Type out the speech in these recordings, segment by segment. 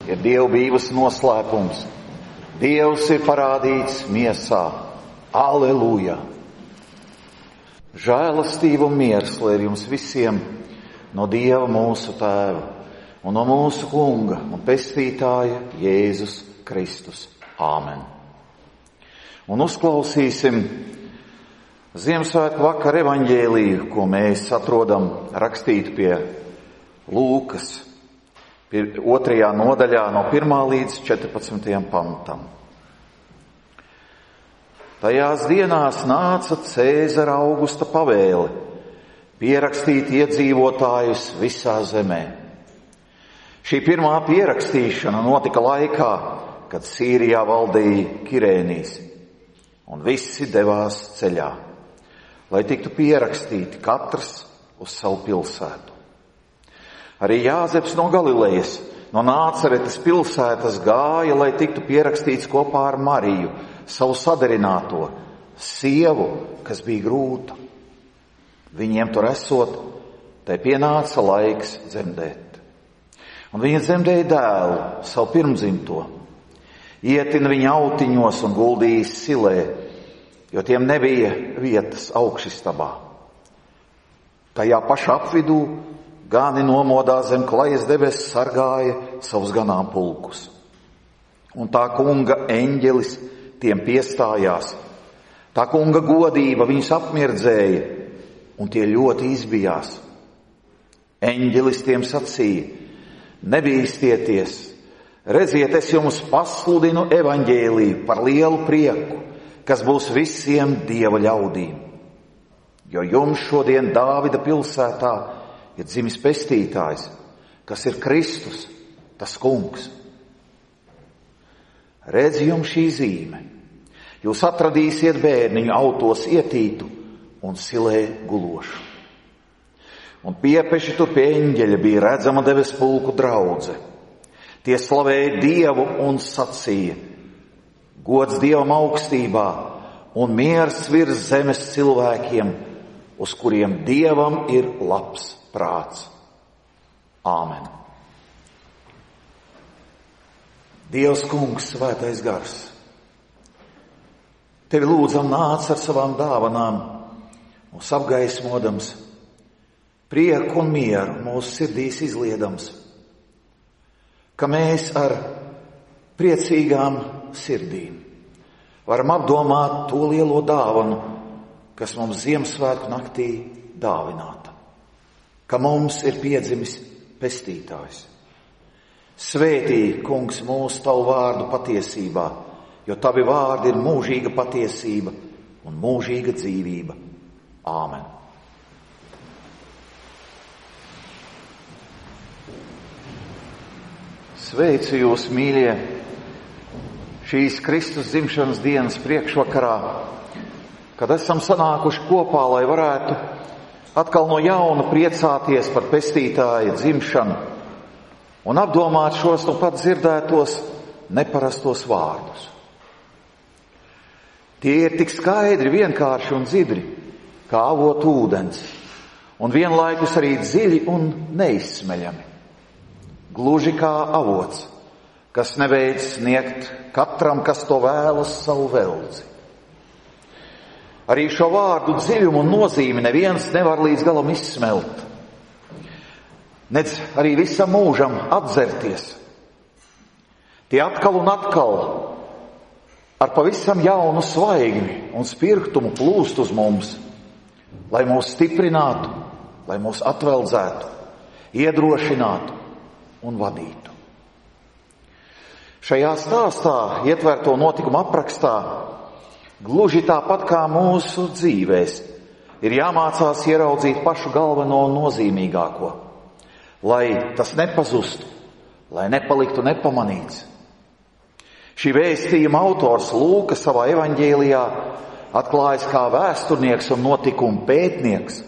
ir dievbijības noslēpums. Dievs ir parādīts miesā. Aleluja! Žēlastība un miers, lai ir jums visiem no Dieva mūsu Tēva un no mūsu Kunga un Pestītāja Jēzus Kristus. Āmen. Un uzklausīsim Ziemassvētku vakara evaņģēliju, ko mēs atrodam rakstītu pie Lūkas 2. nodaļā no 1. līdz 14. pantam. Tajās dienās nāca Cēzara Augusta pavēle pierakstīt iedzīvotājus visā zemē. Šī pirmā pierakstīšana notika laikā, kad Sīrijā valdīja Kirēnijs, un visi devās ceļā, lai tiktu pierakstīti katrs uz savu pilsētu. Arī Jāzeps no Galilejas, no Nācaretes pilsētas gāja, lai tiktu pierakstīts kopā ar Mariju, savu sadarināto, sievu, kas bija grūta. Viņiem tur esot, tai pienāca laiks dzemdēt. Un viņa dzemdēja dēlu, savu pirmdzimto. Ietina viņa autiņos un guldīja silē, jo tiem nebija vietas augšistabā. Tajā pašā apvidū gani nomodā zem klajas debesis sargāja savus ganāmpulkus. Un tā kunga eņģelis tiem piestājās. Tā kunga godība viņus apmirdzēja, un tie ļoti izbijās. Eņģelis tiem sacīja: nebīstieties, redziet, es jums pasludinu evaņģēliju par lielu prieku, kas būs visiem Dieva ļaudīm. Jo jums šodien Dāvida pilsētā ir dzimis pestītājs, kas ir Kristus, tas kungs. Redz jums šī zīme. Jūs atradīsiet bērniņu autos ietītu un silē gulošu. Un piepeši tur pie eņģeļa bija redzama debespulku draudze. Tie slavēja Dievu un sacīja: gods Dievam augstībā un miers virs zemes cilvēkiem, uz kuriem Dievam ir labs prāts. Āmen. Dievs kungs, svētais gars, tevi lūdzam, nāc ar savām dāvanām, mūs apgaismodams, prieku un mieru mūsu sirdīs izliedams, ka mēs ar priecīgām sirdīm varam apdomāt to lielo dāvanu, kas mums Ziemassvētku naktī dāvināta, ka mums ir piedzimis pestītājs. Svētī, kungs, mūsu tavu vārdu patiesībā, jo tavi vārdi ir mūžīga patiesība un mūžīga dzīvība. Āmen. Sveicu jūs, mīļie, šīs Kristus dzimšanas dienas priekšvakarā, kad esam sanākuši kopā, lai varētu atkal no jauna priecāties par pestītāja dzimšanu un apdomāt šos nu pat dzirdētos neparastos vārdus. Tie ir tik skaidri, vienkārši un dzidri, kā avot ūdens, un vienlaikus arī dziļi un neizsmeļami. Gluži kā avots, kas nebeidz sniegt katram, kas to vēlas, savu veldzi. Arī šo vārdu dziļumu un nozīmi neviens nevar līdz galam izsmelt, nedz arī visam mūžam atzerties. Tie atkal un atkal ar pavisam jaunu svaigni un spirtumu plūst uz mums, lai mūs stiprinātu, lai mūs atveldzētu, iedrošinātu un vadītu. Šajā stāstā ietverto notikumu aprakstā, gluži tāpat kā mūsu dzīvēs, ir jāmācās ieraudzīt pašu galveno un nozīmīgāko, lai tas nepazustu, lai nepaliktu nepamanīts. Šī vēstījuma autors Lūka savā evaņģēlijā atklājas kā vēsturnieks un notikumu pētnieks.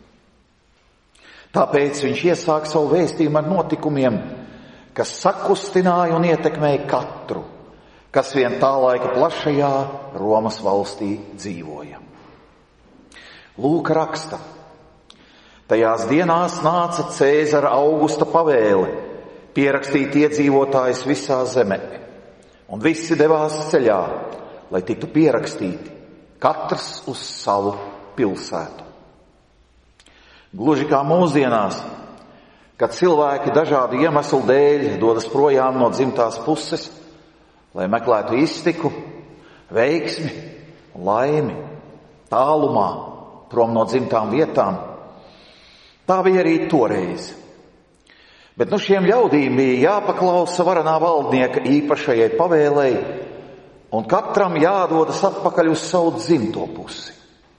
Tāpēc viņš iesāk savu vēstījumu ar notikumiem, kas sakustināja un ietekmēja katru, kas vien tā laika plašajā Romas valstī dzīvoja. Lūka raksta: tajās dienās nāca Cēzara Augusta pavēle pierakstīt iedzīvotājus visā zemē. Un visi devās ceļā, lai tiktu pierakstīti, katrs uz savu pilsētu. Gluži kā mūsdienās, kad cilvēki dažādu iemeslu dēļ dodas projām no dzimtās puses, lai meklētu iztiku, veiksmi un laimi, tālumā, prom no dzimtām vietām. Tā bija arī toreiz. Bet šiem ļaudīm bija jāpaklausa varenā valdnieka īpašajai pavēlei, un katram jādodas atpakaļ uz savu dzimto pusi.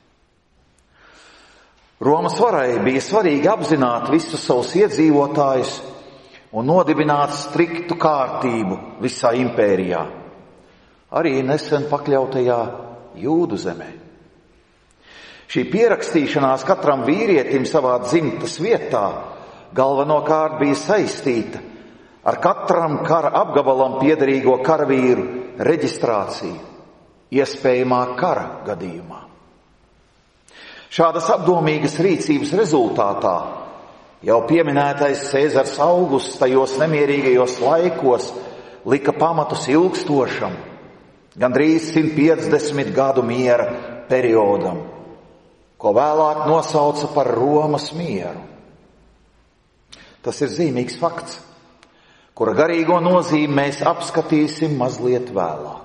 Romas varai bija svarīgi apzināt visus savus iedzīvotājus un nodibināt striktu kārtību visā impērijā, arī nesen pakļautajā Jūdu zemē. Šī pierakstīšanās katram vīrietim savā dzimtas vietā galvenokārt bija saistīta ar katram kara apgabalam piederīgo karavīru reģistrāciju, iespējamā kara gadījumā. Šādas apdomīgas rīcības rezultātā jau pieminētais Cēzars Augusts tajos nemierīgajos laikos lika pamatus ilgstošam, gandrīz 150 gadu miera periodam, ko vēlāk nosauca par Romas mieru. Tas ir zīmīgs fakts, kura garīgo nozīmi mēs apskatīsim mazliet vēlāk.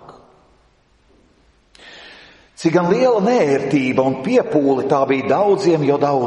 Cik gan liela neērtība un piepūle tā bija daudziem,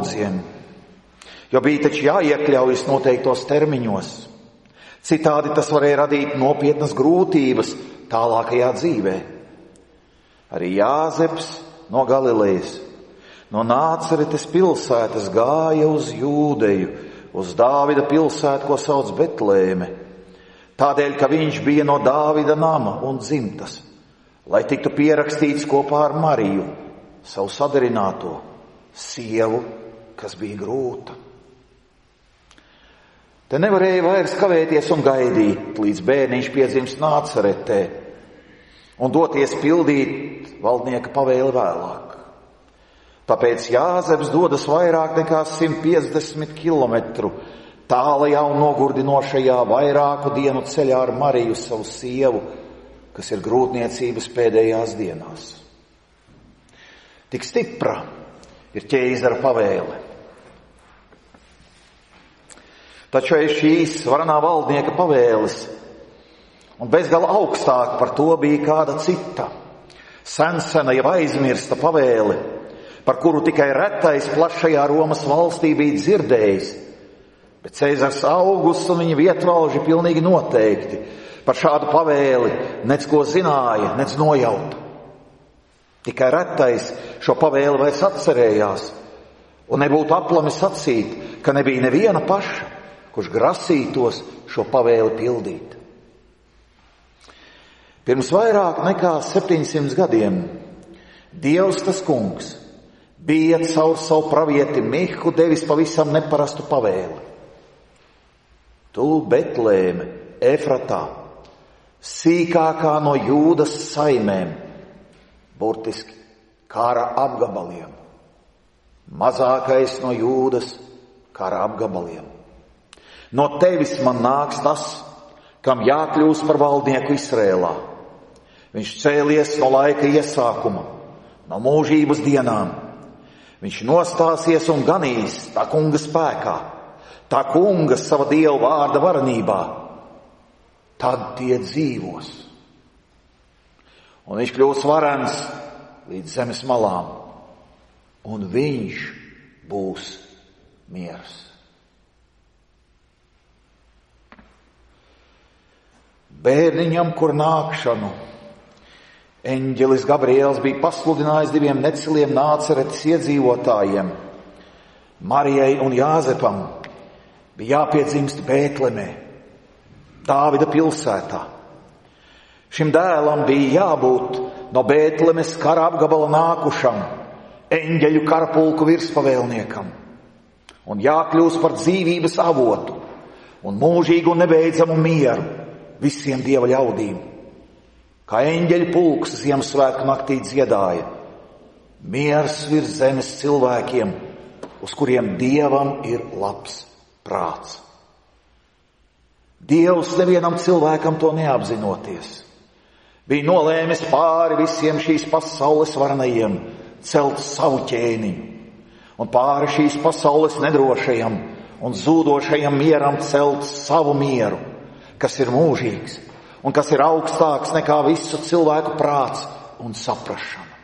jo bija taču jāiekļaujas noteiktos termiņos. Citādi tas varēja radīt nopietnas grūtības tālākajā dzīvē. Arī Jāzeps no Galilejas, no Nācaretes pilsētas gāja uz Jūdeju, uz Dāvida pilsētu, ko sauc Betlēme, tādēļ, ka viņš bija no Dāvida nama un dzimtas, lai tiktu pierakstīts kopā ar Mariju, savu sadarināto, sievu, kas bija grūta. Te nevarēja vairs kavēties un gaidīt, līdz bērniņš piedzimst Nācaretē un doties pildīt valdnieka pavēli vēlāk. Tāpēc Jāzeps dodas vairāk nekā 150 kilometru tālajā un nogurdinošajā vairāku dienu ceļā ar Mariju, savu sievu, kas ir grūtniecības pēdējās dienās. Tik stipra ir ķēzara pavēle. Taču aiz šīs varenā valdnieka pavēles, un bezgala augstāk par to bija kāda cita, sensena jau aizmirsta pavēle, par kuru tikai retais plašajā Romas valstī bija dzirdējis, bet Cēzars Augusts un viņa vietvalži pilnīgi noteikti par šādu pavēli nec ko zināja, nec nojauta. Tikai retais šo pavēli vairs atcerējās, un nebūtu aplami sacīt, ka nebija neviena paša, kurš grasītos šo pavēli pildīt. Pirms vairāk nekā 700 gadiem Dievs tas kungs bija caur savu pravieti Mihu devis pavisam neparastu pavēli. Tu, Betlēme, Efratā, sīkākā no Jūdas saimēm, burtiski kara apgabaliem, mazākais no Jūdas kara apgabaliem. No tevis man nāks tas, kam jākļūst par valdnieku Izrēlā. Viņš cēlies no laika iesākuma, no mūžības dienām. Viņš nostāsies un ganīs tā kunga spēkā, tā kunga sava Dieva vārda varenībā. Tad tie dzīvos. Un viņš kļūs varens līdz zemes malām, un viņš būs miers. Bērniņam, kur nākšanu eņģelis Gabriels bija pasludinājis 2 neciliem Nācaretes iedzīvotājiem, Marijai un Jāzepam, bija jāpiedzimst Bētlemē, Dāvida pilsētā. Šim dēlam bija jābūt no Bētlemes kara apgabala nākušam, eņģeļu karapulku virspavēlniekam, un jākļūst par dzīvības avotu un mūžīgu un nebeidzamu mieru visiem Dieva ļaudīm. Kā eņģeļu pulks Ziemassvētku naktī dziedāja, miers virs zemes cilvēkiem, uz kuriem Dievam ir labs prāts. Dievs nevienam cilvēkam to neapzinoties bija nolēmis pāri visiem šīs pasaules varenajiem celt savu ķēniņu, un pāri šīs pasaules nedrošajam un zūdošajam mieram celt savu mieru, kas ir mūžīgs un kas ir augstāks nekā visu cilvēku prāts un saprašana.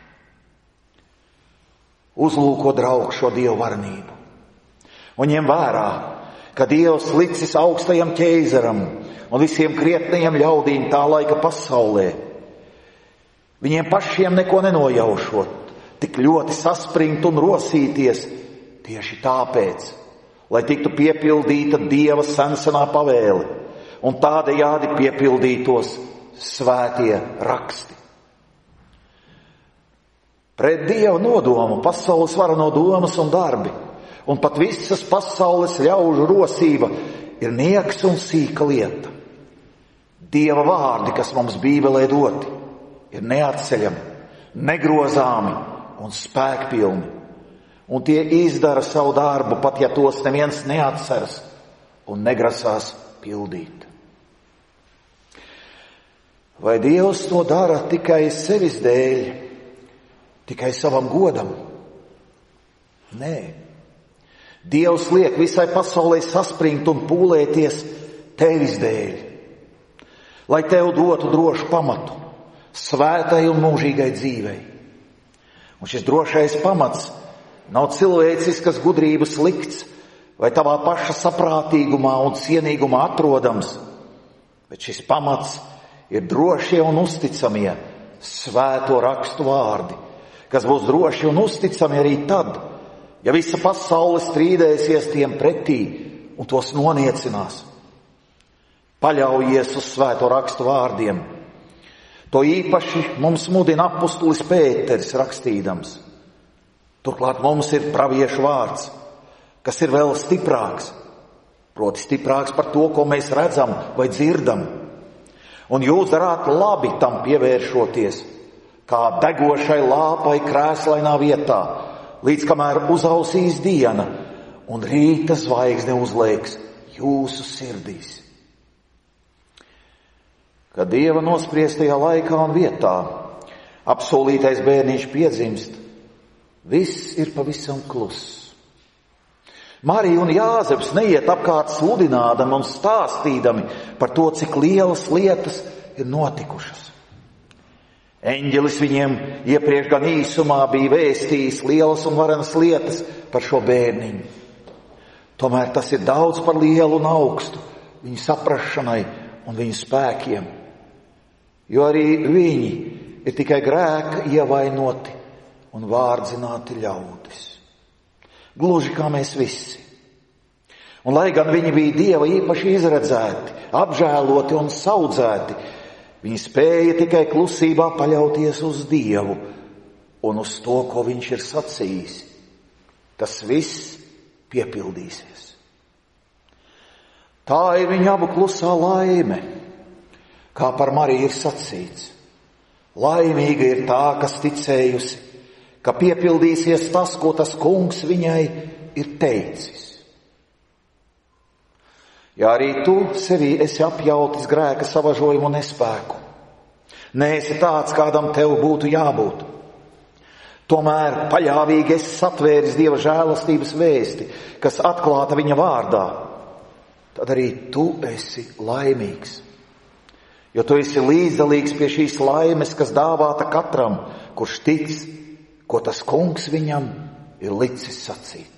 Uzlūko, draugi, šo Dievu varenību un ņem vērā, ka Dievs licis augstajam ķeizaram un visiem krietnajiem ļaudīm tā laika pasaulē, viņiem pašiem neko nenojaušot, tik ļoti saspringt un rosīties tieši tāpēc, lai tiktu piepildīta Dieva sensenā pavēle un tādējādi piepildītos svētie raksti. Pret Dieva nodomu pasaules varano domas un darbi un pat visas pasaules ļaužu rosība ir nieks un sīka lieta. Dieva vārdi, kas mums Bībelē doti, ir neatceļami, negrozāmi un spēkpilni, un tie izdara savu darbu, pat ja tos neviens neatceras un negrasās pildīt. Vai Dievs to dara tikai sevis dēļ, tikai savam godam? Nē. Dievs liek visai pasaulē saspringt un pūlēties tevis dēļ, lai tev dotu drošu pamatu svētai un mūžīgai dzīvei. Un šis drošais pamats nav cilvēciskas gudrības likts vai tavā paša saprātīgumā un cienīgumā atrodams, bet šis pamats ir drošie un uzticamie svēto rakstu vārdi, kas būs droši un uzticami arī tad, ja visa pasaule strīdēsies tiem pretī un tos noniecinās. Paļaujies uz svēto rakstu vārdiem. To īpaši mums mudina apustulis Pēteris rakstīdams. Turklāt mums ir praviešu vārds, kas ir vēl stiprāks, proti stiprāks par to, ko mēs redzam vai dzirdam. Un jūs darāt labi tam pievēršoties, kā degošai lāpai krēslainā vietā, līdz kamēr uzausīs diena un rīta zvaigzne uzliekas jūsu sirdīs. Kad Dieva nospriestajā laikā un vietā apsolītais bērniņš piedzimst, viss ir pavisam kluss. Marija un Jāzeps neiet apkārt sludinādami un stāstīdami par to, cik lielas lietas ir notikušas. Eņģelis viņiem iepriekš gan īsumā bija vēstījis lielas un varenas lietas par šo bērniņu. Tomēr tas ir daudz par lielu un augstu viņu saprašanai un viņu spēkiem, jo arī viņi ir tikai grēka ievainoti un vārdzināti ļaudis. Gluži kā mēs visi. Un lai gan viņi bija Dieva īpaši izredzēti, apžēloti un saudzēti, viņi spēja tikai klusībā paļauties uz Dievu un uz to, ko viņš ir sacījis. Tas viss piepildīsies. Tā ir viņa abu klusā laime, kā par Mariju ir sacīts. Laimīga ir tā, kas ticējusi, ka piepildīsies tas, ko tas kungs viņai ir teicis. Ja arī tu sevī esi apjautis grēka savažojumu un nespēku, neesi tāds, kādam tev būtu jābūt, tomēr paļāvīgi esi satvēris Dieva žēlastības vēsti, kas atklāta viņa vārdā, tad arī tu esi laimīgs. Jo tu esi līdzdalīgs pie šīs laimes, kas dāvāta katram, kurš tic, ko tas kungs viņam ir licis sacīt.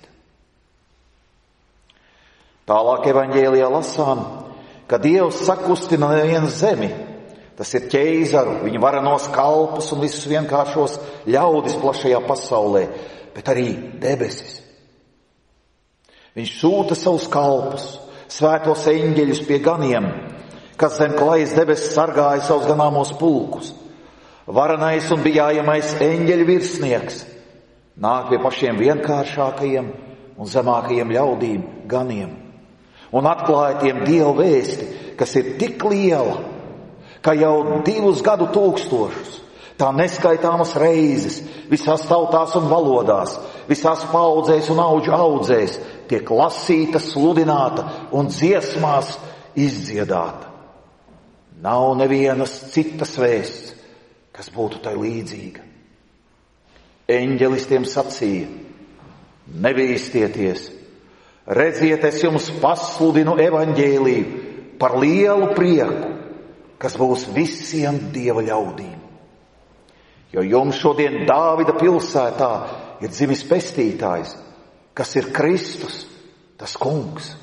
Tālāk evaņģēlijā lasām, ka Dievs sakustina nevienu zemi, tas ir ķeizaru, viņa varenos kalpus un visus vienkāršos ļaudis plašajā pasaulē, bet arī debesis. Viņš sūta savus kalpus, svētos eņģeļus pie ganiem, kas zem klajas debesis sargāja savus ganāmos pulkus. Varenais un bijājamais eņģeļu virsnieks nāk pie pašiem vienkāršākajiem un zemākajiem ļaudīm, ganiem, un atklāja tiem Dievu vēsti, kas ir tik liela, ka jau 2 gadu tūkstošus, tā neskaitāmas reizes, visās tautās un valodās, visās paudzēs un auģu audzēs tiek lasīta, sludināta un dziesmās izdziedāta. Nav nevienas citas vēsts, kas būtu tai līdzīga. Eņģelis tiem sacīja: nebīsties, redziet, es jums pasludinu evaņģēliju par lielu prieku, kas būs visiem Dieva ļaudīm. Jo jums šodien Dāvida pilsētā ir dzimis pestītājs, kas ir Kristus, tas kungs.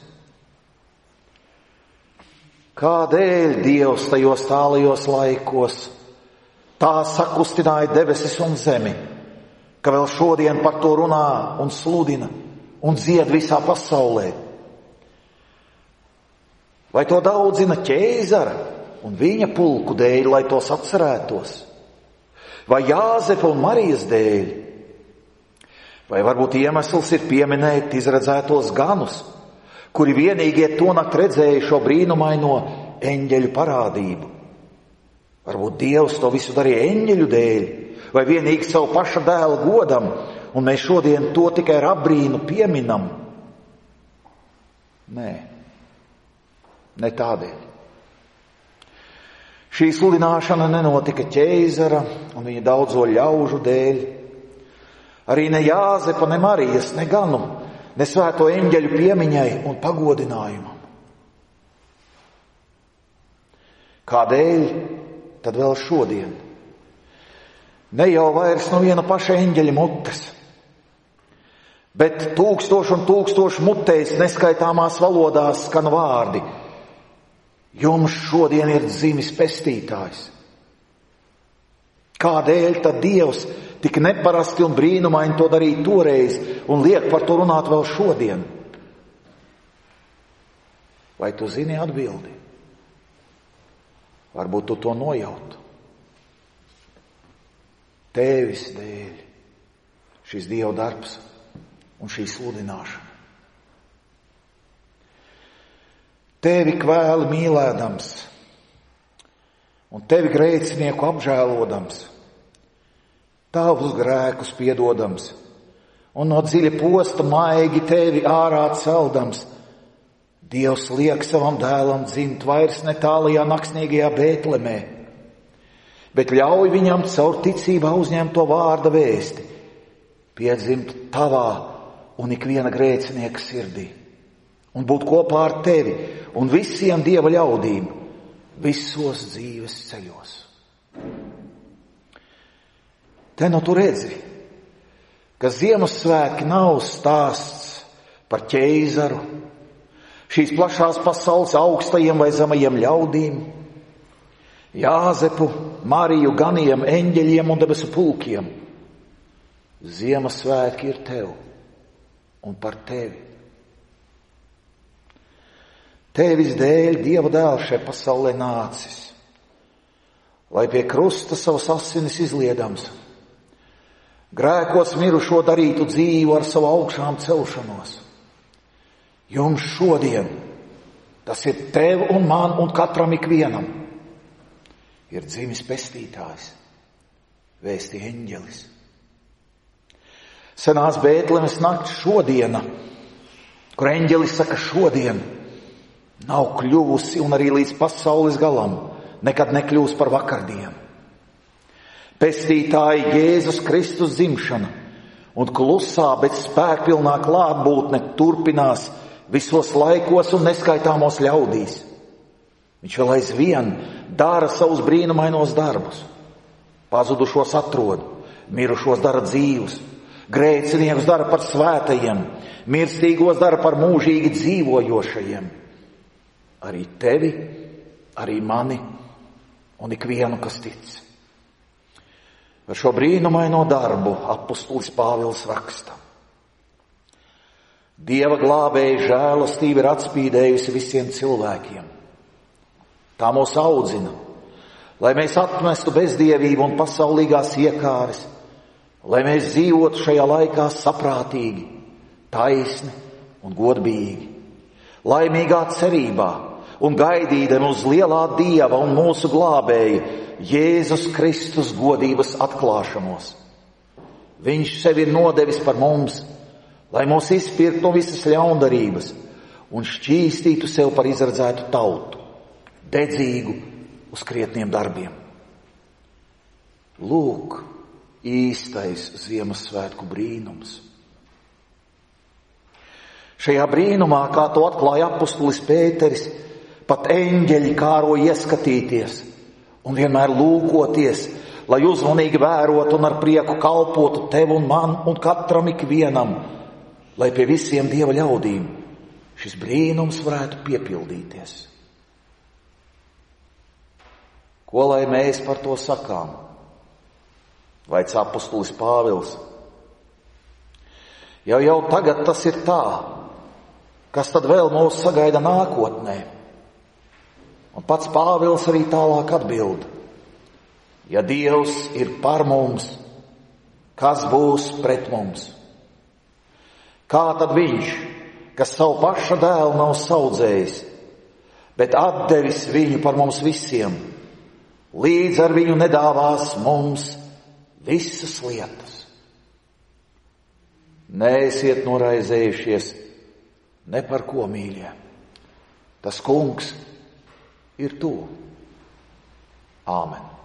Kādēļ Dievs tajos tālajos laikos tā sakustināja debesis un zemi, ka vēl šodien par to runā un sludina un dzied visā pasaulē? Vai to daudzina ķēzara un viņa pulku dēļ, lai tos atcerētos? Vai Jāzepa un Marijas dēļ? Vai varbūt iemesls ir pieminēt izredzētos ganus, kuri vienīgie tonakt redzēja šo brīnumaino eņģeļu parādību? Varbūt Dievs to visu darīja eņģeļu dēļ, vai vienīgi savu paša dēla godam, un mēs šodien to tikai ar apbrīnu pieminam? Nē, ne tādēļ. Šī sludināšana nenotika ķēzara un viņa daudzo ļaužu dēļ. Arī ne Jāzepa, ne Marijas, ne ganu, ne svēto eņģeļu piemiņai un pagodinājumam. Kādēļ tad vēl šodien? Ne jau vairs no viena paša eņģeļa mutes, bet tūkstošu un tūkstošu mutēs neskaitāmās valodās skan vārdi: jums šodien ir dzimis pestītājs. Kādēļ tad Dievs tik neparasti un brīnumaini to darīja toreiz un liek par to runāt vēl šodien? Vai tu zini atbildi? Varbūt tu to nojautu. Tevis dēļ šis Dieva darbs un šī sludināšana. Tevi kvēli mīlēdams un tevi grēcinieku apžēlodams, tavus grēkus piedodams un no dziļa posta maigi tevi ārā celdams, Dievs liek savam dēlam dzimt vairs ne tālajā naksnīgajā Bētlemē, bet ļauj viņam caur ticībā uzņemto vārda vēsti piedzimt tavā un ikviena grēcinieka sirdī un būt kopā ar tevi un visiem Dieva ļaudīm visos dzīves ceļos. Te nu tu redzi, ka Ziemassvētki nav stāsts par ķeizaru, šīs plašās pasaules augstajiem vai zemajiem ļaudīm, Jāzepu, Mariju, ganiem, eņģeļiem un debesu pulkiem. Ziemassvētki ir tev un par tevi. Tevis dēļ Dieva dēls šai pasaulē nācis, lai pie krusta savas asinis izliedams, grēkos mirušo darītu dzīvu ar savu augšām celšanos. Jums šodien, tas ir tev un man un katram ikvienam, ir dzimis pestītājs, vēsti eņģelis. Senās Bētlemes nakts šodiena, kur eņģelis saka šodien, nav kļuvusi un arī līdz pasaules galam nekad nekļūs par vakardienu. Pestītāja Jēzus Kristus dzimšana un klusā, bet spēkpilnā klātbūtne turpinās visos laikos un neskaitāmos ļaudīs. Viņš vēl aizvien dara savus brīnumainos darbus. Pazudušos atrod, mirušos dara dzīvus, grēciniekus dara par svētajiem, mirstīgos dara par mūžīgi dzīvojošajiem. Arī tevi, arī mani un ikvienu, kas tic. Par šo brīnumaino darbu apustulis Pāvils raksta: Dieva glābēja žēlastība ir atspīdējusi visiem cilvēkiem. Tā mūs audzina, lai mēs atmestu bezdievību un pasaulīgās iekāres, lai mēs dzīvotu šajā laikā saprātīgi, taisni un godbīgi, laimīgā cerībā un gaidīdami uz lielā Dieva un mūsu glābēja Jēzus Kristus godības atklāšanos. Viņš sevi ir nodevis par mums, lai mūs izpirktu no visas ļaundarības un šķīstītu sev par izradzētu tautu, dedzīgu uz krietniem darbiem. Lūk, īstais Ziemassvētku brīnums. Šajā brīnumā, kā to atklāja apustulis Pēteris, pat eņģeļi kāro ieskatīties un vienmēr lūkoties, lai uzmanīgi vērotu un ar prieku kalpotu tev un man un katram ikvienam, lai pie visiem Dieva ļaudīm šis brīnums varētu piepildīties. Ko lai mēs par to sakām? Vaicā apustulis Pāvils. Jau tagad tas ir tā, kas tad vēl mūs sagaida nākotnē? Un pats Pāvils arī tālāk atbild. Ja Dievs ir par mums, kas būs pret mums? Kā tad viņš, kas savu paša dēlu nav saudzējis, bet atdevis viņu par mums visiem, līdz ar viņu nedāvās mums visas lietas? Neesiet noraizējušies ne par ko, mīļie. Tas kungs ir tuvu. Āmen.